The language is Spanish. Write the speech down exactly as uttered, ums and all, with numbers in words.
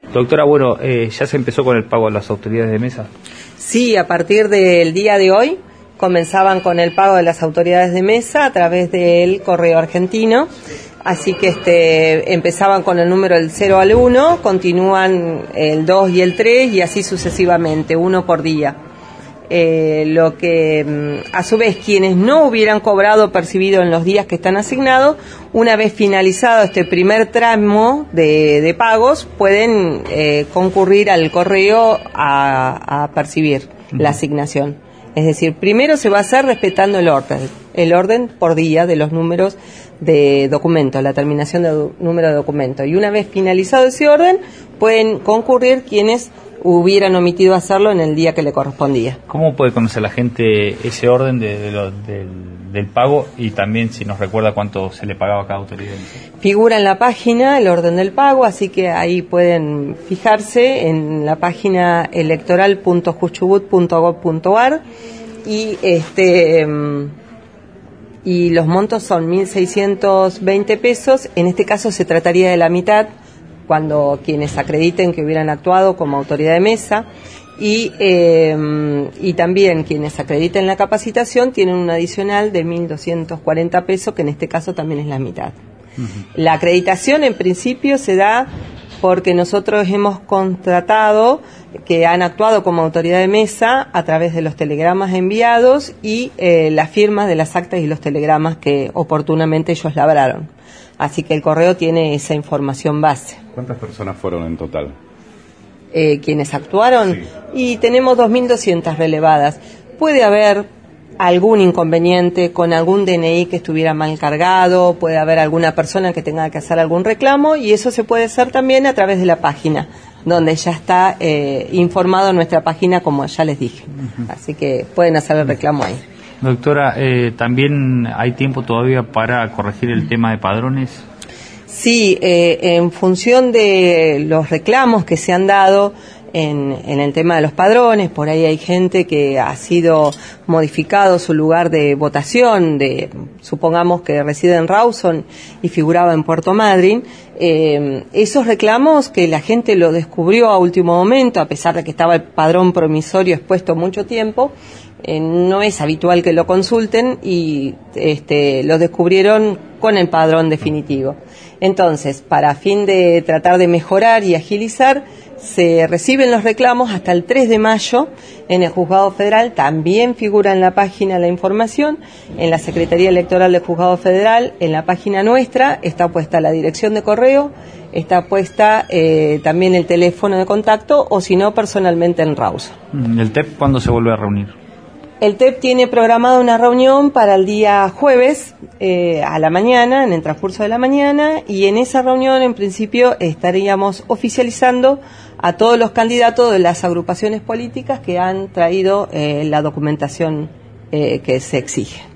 Doctora, bueno, eh, ¿ya se empezó con el pago a las autoridades de mesa? Sí, a partir del día de hoy comenzaban con el pago de las autoridades de mesa a través del correo argentino. Así que este empezaban con el número del cero al uno, continúan el dos y el tres y así sucesivamente, uno por día. Eh, lo que a su vez quienes no hubieran cobrado o percibido en los días que están asignados, una vez finalizado este primer tramo de, de pagos, pueden eh, concurrir al correo a, a percibir uh-huh. la asignación. Es decir, primero se va a hacer respetando el orden, el orden por día de los números de documento, la terminación de do, número de documento. Y una vez finalizado ese orden, pueden concurrir quienes hubieran omitido hacerlo en el día que le correspondía. ¿Cómo puede conocer la gente ese orden de, de lo, del, del pago y también si nos recuerda cuánto se le pagaba a cada autoridad? Figura en la página el orden del pago, así que ahí pueden fijarse en la página electoral punto juchubut punto gob punto ar y este y los montos son mil seiscientos veinte pesos. En este caso se trataría de la mitad, cuando quienes acrediten que hubieran actuado como autoridad de mesa y, eh, y también quienes acrediten la capacitación tienen un adicional de mil doscientos cuarenta pesos, que en este caso también es la mitad. Uh-huh. La acreditación en principio se da porque nosotros hemos contratado que han actuado como autoridad de mesa a través de los telegramas enviados y eh, las firmas de las actas y los telegramas que oportunamente ellos labraron. Así que el correo tiene esa información base. ¿Cuántas personas fueron en total? Eh, ¿Quienes actuaron? Sí. Y tenemos dos mil doscientas relevadas. Puede haber algún inconveniente con algún D N I que estuviera mal cargado, puede haber alguna persona que tenga que hacer algún reclamo y eso se puede hacer también a través de la página, donde ya está eh, informado en nuestra página, como ya les dije. Uh-huh. Así que pueden hacer el reclamo ahí. Doctora, eh, ¿también hay tiempo todavía para corregir el tema de padrones? Sí, eh, en función de los reclamos que se han dado en, en el tema de los padrones, por ahí hay gente que ha sido modificado su lugar de votación, de supongamos que reside en Rawson y figuraba en Puerto Madryn. Eh, esos reclamos que la gente lo descubrió a último momento, a pesar de que estaba el padrón promisorio expuesto mucho tiempo, Eh, no es habitual que lo consulten y este, lo descubrieron con el padrón definitivo. Entonces, para fin de tratar de mejorar y agilizar, se reciben los reclamos hasta el tres de mayo en el Juzgado Federal. También figura en la página la información, en la Secretaría Electoral del Juzgado Federal, en la página nuestra está puesta la dirección de correo, está puesta eh, también el teléfono de contacto o si no, personalmente en Rawson. ¿El T E P cuándo se vuelve a reunir? El T E P tiene programada una reunión para el día jueves eh, a la mañana, en el transcurso de la mañana, y en esa reunión en principio estaríamos oficializando a todos los candidatos de las agrupaciones políticas que han traído eh, la documentación eh, que se exige.